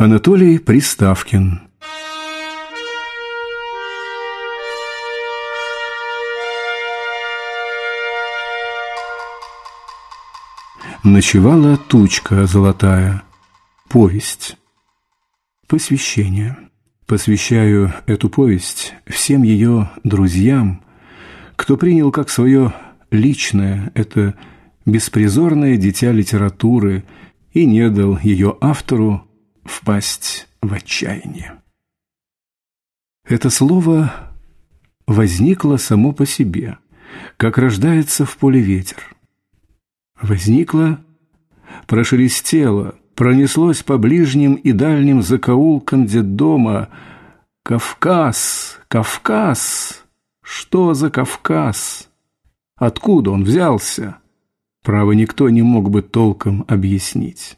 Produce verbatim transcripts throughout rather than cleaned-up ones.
Анатолий Приставкин. Ночевала тучка золотая. Повесть. Посвящение. Посвящаю эту повесть всем ее друзьям, кто принял как свое личное это беспризорное дитя литературы и не дал ее автору впасть в отчаяние. Это слово возникло само по себе, как рождается в поле ветер. Возникло, прошелестело, пронеслось по ближним и дальним закоулкам детдома. Кавказ, Кавказ, что за Кавказ? Откуда он взялся? Право, никто не мог бы толком объяснить.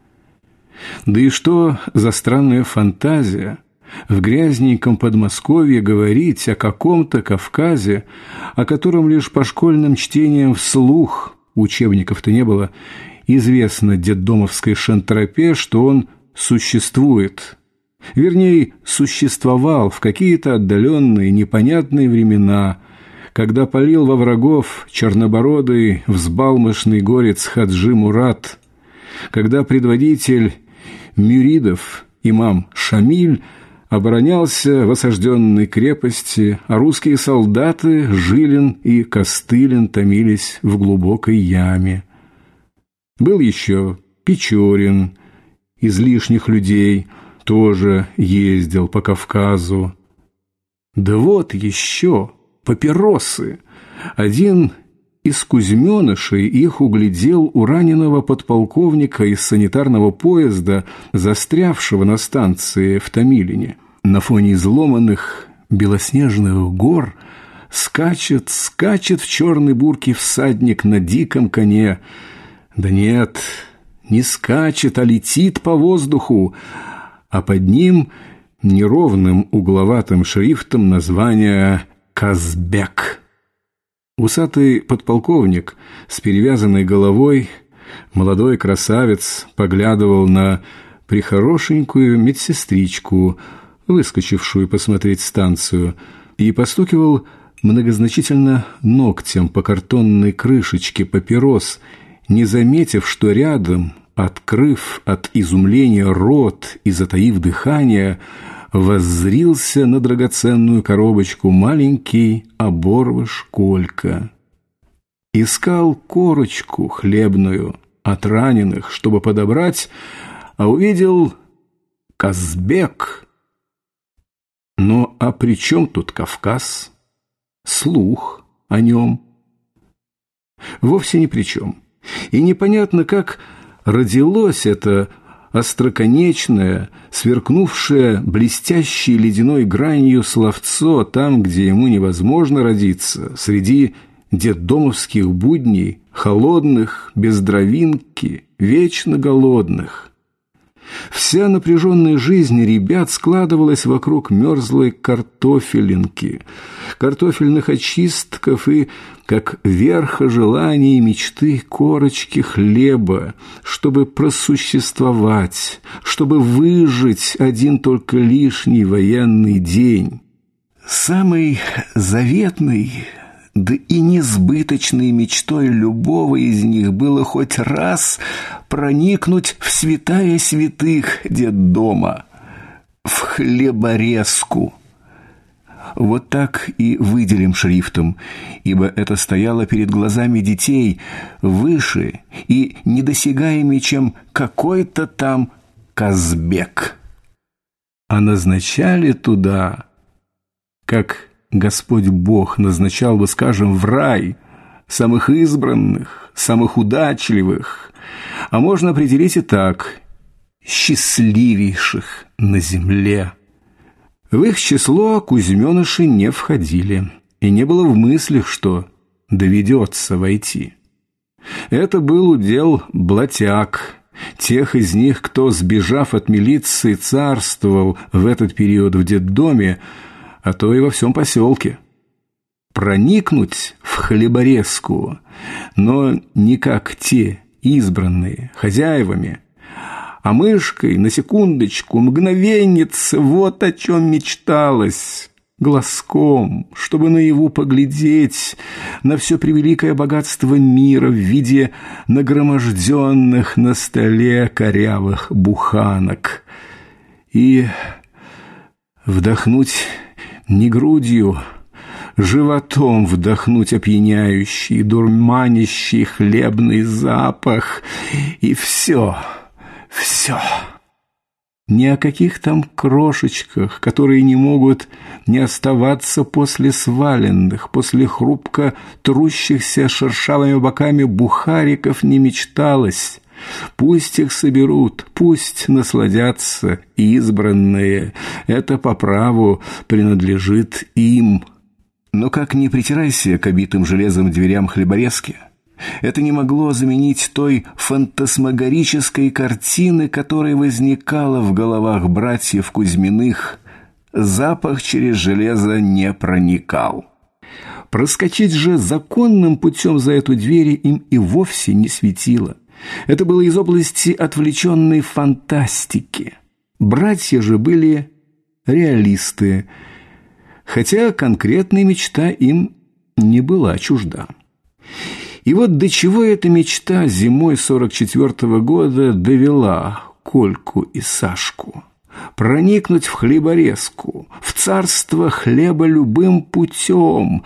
Да и что за странная фантазия в грязненьком Подмосковье говорить о каком-то Кавказе, о котором лишь по школьным чтениям вслух, учебников-то не было, известно детдомовской шантропе, что он существует. Вернее, существовал в какие-то отдаленные, непонятные времена, когда палил во врагов чернобородый, взбалмошный горец Хаджи Мурат, когда предводитель мюридов, имам Шамиль, оборонялся в осажденной крепости, а русские солдаты Жилин и Костылин томились в глубокой яме. Был еще Печорин, из лишних людей, тоже ездил по Кавказу. Да вот еще папиросы. Один из кузьменышей их углядел у раненого подполковника из санитарного поезда, застрявшего на станции в Томилине. На фоне изломанных белоснежных гор скачет, скачет в черной бурке всадник на диком коне. Да нет, не скачет, а летит по воздуху, а под ним неровным угловатым шрифтом название «Казбек». Усатый подполковник с перевязанной головой, молодой красавец, поглядывал на прихорошенькую медсестричку, выскочившую посмотреть станцию, и постукивал многозначительно ногтем по картонной крышечке папирос, не заметив, что рядом, открыв от изумления рот и затаив дыхание, воззрился на драгоценную коробочку маленький оборвыш Колька. Искал корочку хлебную от раненых, чтобы подобрать, а увидел Казбек. Ну, а при чем тут Кавказ? Слух о нем? Вовсе ни при чем. И непонятно, как родилось это остроконечное, сверкнувшее блестящей ледяной гранью словцо там, где ему невозможно родиться, среди детдомовских будней, холодных, без дровинки, вечно голодных. Вся напряженная жизнь ребят складывалась вокруг мерзлой картофелинки, картофельных очистков и, как верха желаний и мечты, корочки хлеба, чтобы просуществовать, чтобы выжить один только лишний военный день. Самый заветный, да и несбыточной мечтой любого из них было хоть раз проникнуть в святая святых детдома, в хлеборезку. Вот так и выделим шрифтом, ибо это стояло перед глазами детей выше и недосягаемее, чем какой-то там Казбек. А назначали туда, как Господь Бог назначал бы, скажем, в рай самых избранных, самых удачливых, а можно определить и так: счастливейших на земле. В их число кузьменыши не входили, и не было в мыслях, что доведется войти. Это был удел блатяг, тех из них, кто, сбежав от милиции, царствовал в этот период в детдоме, а то и во всем поселке. Проникнуть в хлеборезку, но не как те избранные хозяевами, А мышкой, на секундочку, мгновенец, вот о чем мечталось. Глазком, чтобы наяву поглядеть на все превеликое богатство мира в виде нагроможденных на столе корявых буханок. И вдохнуть не грудью, животом вдохнуть опьяняющий, дурманящий хлебный запах. И все, все. Ни о каких там крошечках, которые не могут не оставаться после сваленных, после хрупко трущихся шершавыми боками бухариков не мечталось. Пусть их соберут, пусть насладятся избранные. Это по праву принадлежит им. Но как ни притирайся к обитым железом дверям хлеборезки, это не могло заменить той фантасмагорической картины, которая возникала в головах братьев Кузьминых. Запах через железо не проникал. Проскочить же законным путем за эту дверь им и вовсе не светило. Это было из области отвлеченной фантастики. Братья же были реалисты, хотя конкретная мечта им не была чужда. И вот до чего эта мечта зимой сорок четвёртого года довела Кольку и Сашку. Проникнуть в хлеборезку, в царство хлеба любым путем.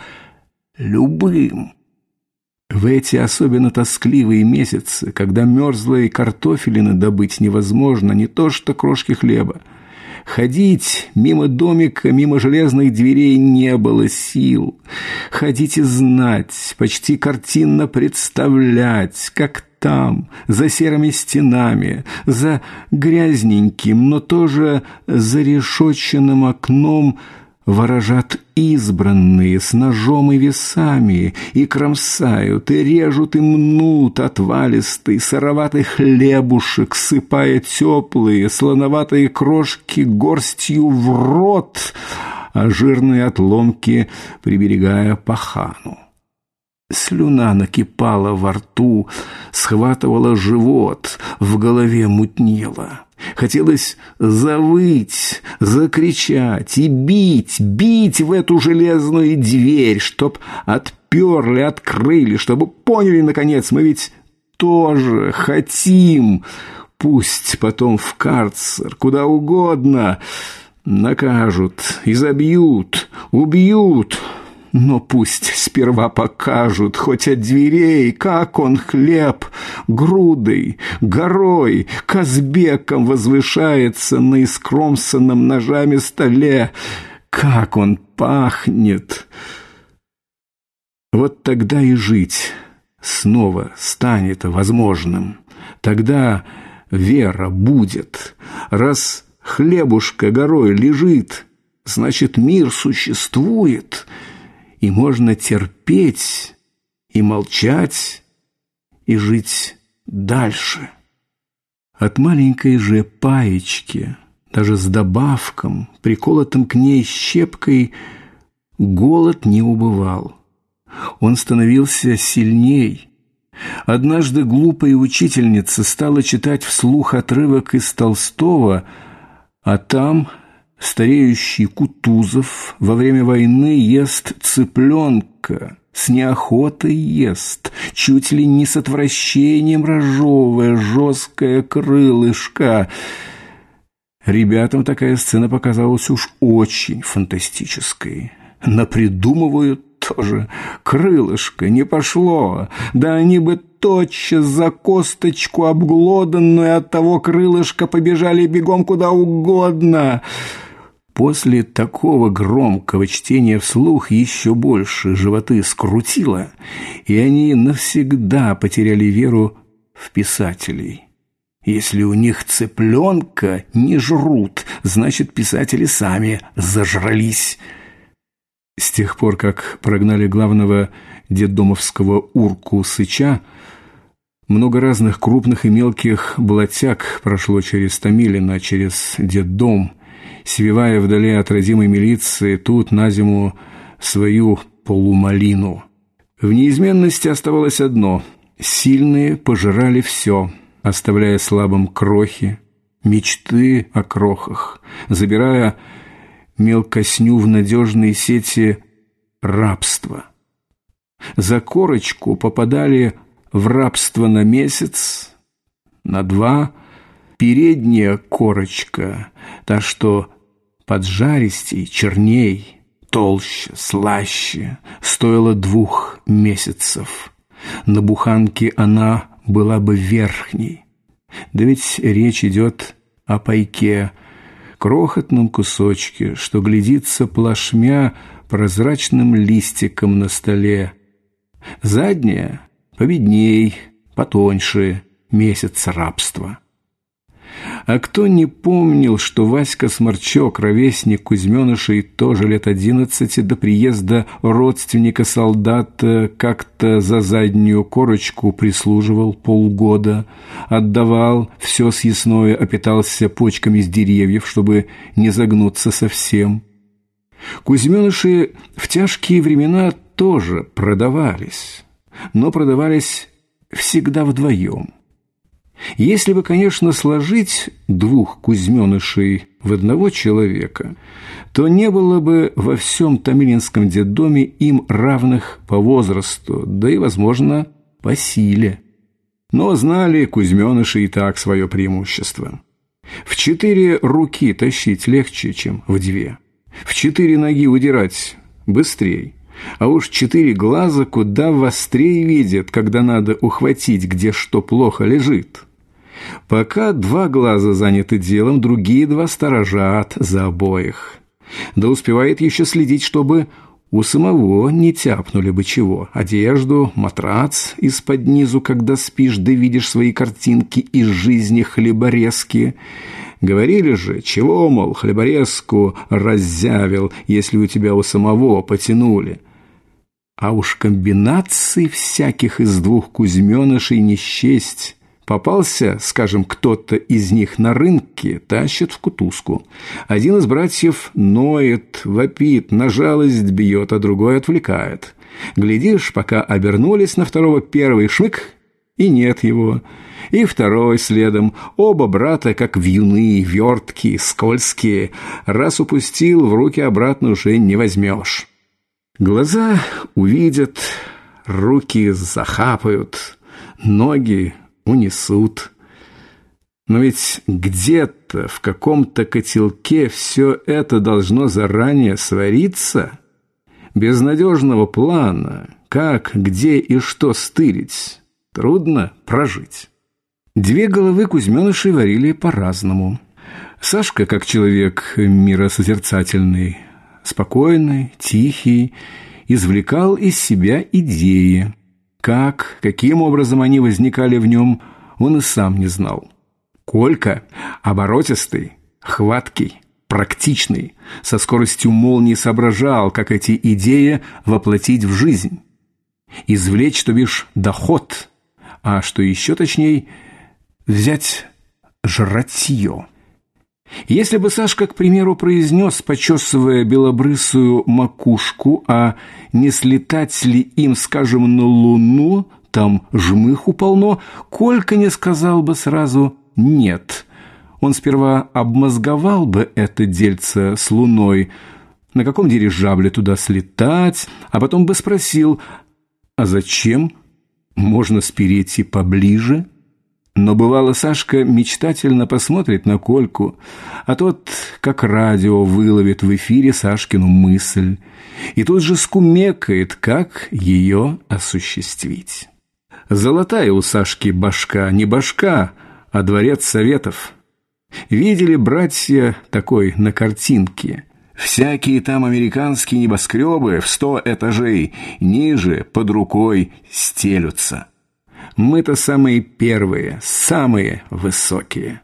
Любым. В эти особенно тоскливые месяцы, когда мерзлые картофелины добыть невозможно, не то что крошки хлеба. Ходить мимо домика, мимо железных дверей не было сил. Ходить и знать, почти картинно представлять, как там, за серыми стенами, за грязненьким, но тоже зарешетченным окном ворожат избранные с ножом и весами, и кромсают, и режут, и мнут отвалистый, сыроватый хлебушек, сыпая теплые, слоноватые крошки горстью в рот, а жирные отломки приберегая пахану. Слюна накипала во рту, схватывала живот, в голове мутнело. Хотелось завыть, закричать и бить, бить в эту железную дверь, чтоб отперли, открыли, чтобы поняли, наконец, мы ведь тоже хотим. Пусть потом в карцер, куда угодно, накажут, изобьют, убьют. Но пусть сперва покажут, хоть от дверей, как он хлеб грудой, горой, казбеком возвышается на искромсанном ножами столе, как он пахнет. Вот тогда и жить снова станет возможным. Тогда вера будет. Раз хлебушка горой лежит, значит, мир существует. И можно терпеть, и молчать, и жить дальше. От маленькой же паечки, даже с добавком, приколотым к ней щепкой, голод не убывал. Он становился сильней. Однажды глупая учительница стала читать вслух отрывок из Толстого, а там стареющий Кутузов во время войны ест цыпленка, с неохотой ест, чуть ли не с отвращением разжевывая жесткое крылышко. Ребятам такая сцена показалась уж очень фантастической. Напридумывают тоже. Крылышко не пошло, да они бы тотчас за косточку обглоданную от того крылышка побежали бегом куда угодно. После такого громкого чтения вслух еще больше животы скрутило, и они навсегда потеряли веру в писателей. Если у них цыпленка не жрут, значит, писатели сами зажрались. С тех пор, как прогнали главного детдомовского урку Сыча, много разных крупных и мелких блатяг прошло через Томилино, через детдом, свивая вдали от родимой милиции тут на зиму свою полумалину. В неизменности оставалось одно — сильные пожирали все, оставляя слабым крохи, мечты о крохах, забирая мелкосню в надежные сети рабства. За корочку попадали в рабство на месяц, на два. Передняя корочка, та, что поджаристей, черней, толще, слаще, стоила двух месяцев. На буханке она была бы верхней. Да ведь речь идет о пайке, крохотном кусочке, что глядится плашмя прозрачным листиком на столе. Задняя победней, потоньше, месяц рабства. А кто не помнил, что Васька Сморчок, ровесник Кузьмёнышей, тоже лет одиннадцати, до приезда родственника-солдата как-то за заднюю корочку прислуживал полгода, отдавал все съестное, а питался почками с деревьев, чтобы не загнуться совсем. Кузьмёныши в тяжкие времена тоже продавались, но продавались всегда вдвоем. Если бы, конечно, сложить двух Кузьмёнышей в одного человека, то не было бы во всем Томилинском детдоме им равных по возрасту, да и, возможно, по силе. Но знали Кузьмёныши и так свое преимущество. В четыре руки тащить легче, чем в две. В четыре ноги удирать быстрее. А уж четыре глаза куда вострее видят, когда надо ухватить, где что плохо лежит. Пока два глаза заняты делом, другие два сторожат за обоих. Да успевает еще следить, чтобы у самого не тяпнули бы чего. Одежду, матрац из-под низу, когда спишь, да видишь свои картинки из жизни хлеборезки. Говорили же, чего, мол, хлеборезку раззявил, если у тебя у самого потянули. А уж комбинаций всяких из двух Кузьмёнышей не счесть. Попался, скажем, кто-то из них на рынке, тащит в кутузку. Один из братьев ноет, вопит, на жалость бьет, а другой отвлекает. Глядишь, пока обернулись на второго, первый шмык, и нет его. И второй следом. Оба брата, как вьюны, верткие, скользкие. Раз упустил, в руки обратно уже не возьмешь. Глаза увидят, руки захапают, ноги унесут. Но ведь где-то в каком-то котелке все это должно заранее свариться. Без надежного плана, как, где и что стырить, трудно прожить. Две головы Кузьмёнышей варили по-разному. Сашка, как человек миросозерцательный, спокойный, тихий, извлекал из себя идеи. Как, каким образом они возникали в нем, он и сам не знал. Колька, оборотистый, хваткий, практичный, со скоростью молнии соображал, как эти идеи воплотить в жизнь. Извлечь, то бишь, доход, а что еще точнее, взять жратье. Если бы Сашка, к примеру, произнес, почесывая белобрысую макушку, а не слетать ли им, скажем, на Луну, там жмыху полно, Колька не сказал бы сразу «нет». Он сперва обмозговал бы это дельце с Луной, на каком дирижабле туда слетать, а потом бы спросил «а зачем? Можно спереть и поближе». Но бывало, Сашка мечтательно посмотрит на Кольку, а тот, как радио, выловит в эфире Сашкину мысль и тут же скумекает, как ее осуществить. Золотая у Сашки башка, не башка, а дворец советов. Видели братья такой на картинке? Всякие там американские небоскребы в сто этажей ниже под рукой стелются. Мы-то самые первые, самые высокие.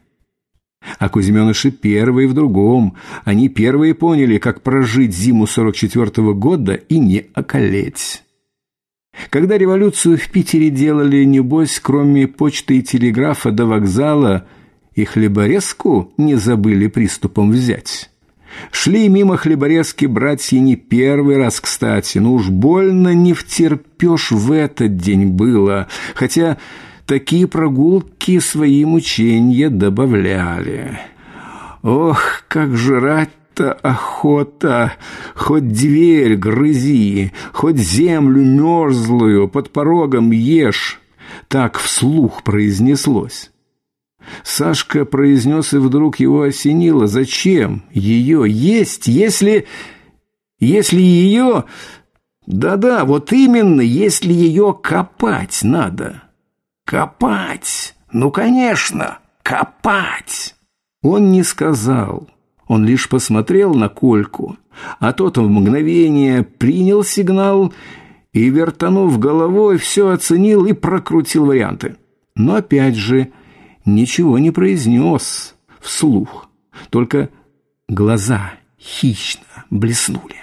А Кузьмёныши первые в другом. Они первые поняли, как прожить зиму сорок четвёртого года и не околеть. Когда революцию в Питере делали, небось, кроме почты и телеграфа до вокзала, и хлеборезку не забыли приступом взять. Шли мимо хлеборезки братья не первый раз, кстати, но уж больно не втерпёшь в этот день было, хотя такие прогулки свои мучения добавляли. Ох, как жрать-то охота! Хоть дверь грызи, хоть землю мерзлую под порогом ешь. Так вслух произнеслось. Сашка произнес, и вдруг его осенило. Зачем ее есть, если... Если ее... Да-да, вот именно, если ее копать надо. Копать! Ну, конечно, копать! Он не сказал. Он лишь посмотрел на Кольку, а тот в мгновение принял сигнал и, вертанув головой, все оценил и прокрутил варианты. Но опять же ничего не произнес вслух, только глаза хищно блеснули.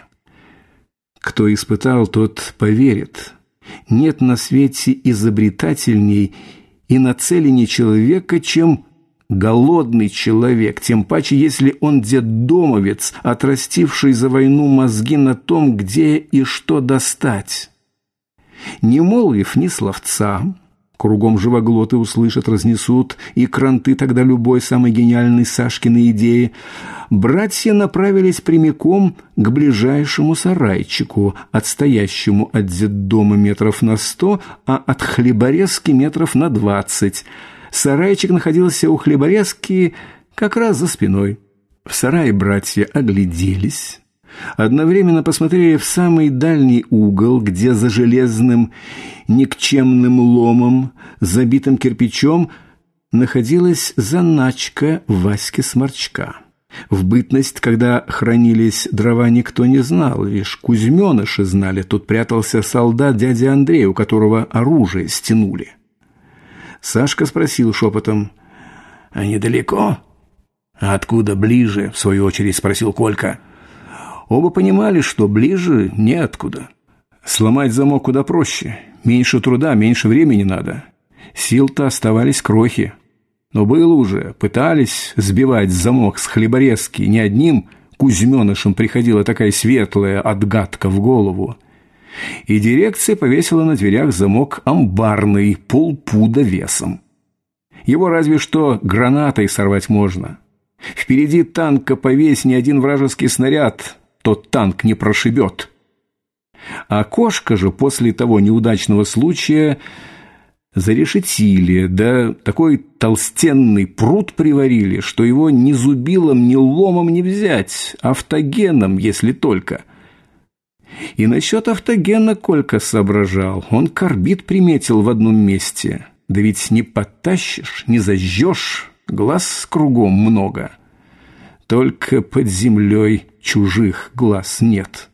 Кто испытал, тот поверит. Нет на свете изобретательней и нацеленней человека, чем голодный человек, тем паче, если он детдомовец, отрастивший за войну мозги на том, где и что достать. Не молвив ни словца, кругом живоглоты услышат, разнесут, и кранты тогда любой самой гениальной Сашкиной идеи, братья направились прямиком к ближайшему сарайчику, отстоящему от детдома метров на сто, а от хлеборезки метров на двадцать. Сарайчик находился у хлеборезки как раз за спиной. В сарае братья огляделись, одновременно посмотрели в самый дальний угол, где за железным никчемным ломом, забитым кирпичом, находилась заначка Васьки Сморчка. В бытность, когда хранились дрова, никто не знал, лишь кузьмёныши знали. Тут прятался солдат дядя Андрей, у которого оружие стянули. Сашка спросил шепотом: «А недалеко?» «А откуда ближе?» — в свою очередь спросил Колька. Оба понимали, что ближе неоткуда. Сломать замок куда проще. Меньше труда, меньше времени надо. Сил-то оставались крохи. Но было уже, пытались сбивать замок с хлеборезки. Не одним кузьмёнышем приходила такая светлая отгадка в голову. И дирекция повесила на дверях замок амбарный, полпуда весом. Его разве что гранатой сорвать можно. Впереди танка повесь ни один вражеский снаряд, тот танк не прошибет. А кошка же после того неудачного случая зарешетили, да такой толстенный пруд приварили, что его ни зубилом, ни ломом не взять, автогеном, если только. И насчет автогена Колька соображал. Он карбид приметил в одном месте. Да ведь не подтащишь, не зажжешь, глаз кругом много. Только под землей чужих глаз нет.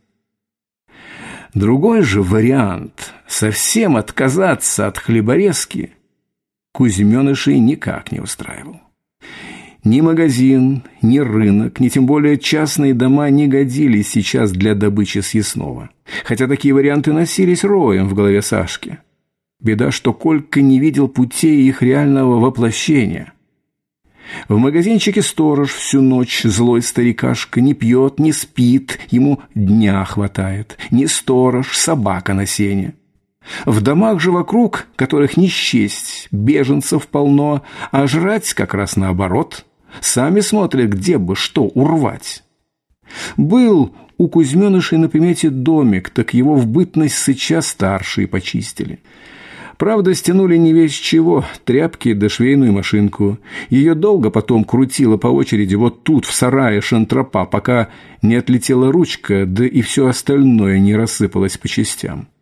Другой же вариант — совсем отказаться от хлеборезки — кузьмёнышей никак не устраивал. Ни магазин, ни рынок, ни тем более частные дома не годились сейчас для добычи съестного. Хотя такие варианты носились роем в голове Сашки. Беда, что Колька не видел путей их реального воплощения. В магазинчике сторож всю ночь, злой старикашка, не пьет, не спит, ему дня хватает. Не сторож, собака на сене. В домах же вокруг, которых не счесть, беженцев полно, а жрать как раз наоборот. Сами смотрят, где бы что урвать. Был у кузьмёнышей на примете домик, так его в бытность сыча старшие почистили. Правда, стянули не весь чего, тряпки да швейную машинку. Ее долго потом крутило по очереди вот тут, в сарае шантропа, пока не отлетела ручка, да и все остальное не рассыпалось по частям.